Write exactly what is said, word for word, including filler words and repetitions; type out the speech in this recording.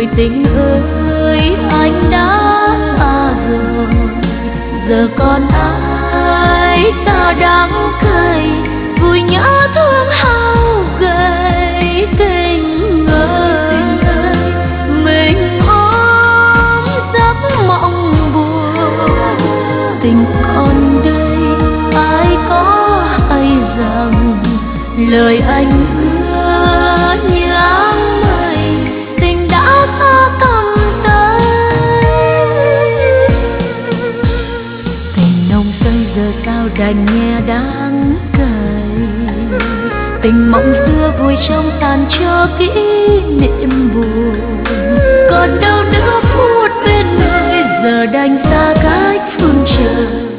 tình ơi anh đã xa rồi, giờ còn ai ta đắng cay vui nhớ thương hao gầy. Tình ơi mình ôm giấc mộng buồn, tình còn đây ai có hay rằng lời anh hứa như áng mây, tình đã xa tầm tay. Tình nồng say giờ sao đành nghe đắng cay, tình mộng xưa vùi trong tàn cho kỷ niệm buồn. Còn đâu nữa phút bên người giờ đành xa cách phương trời.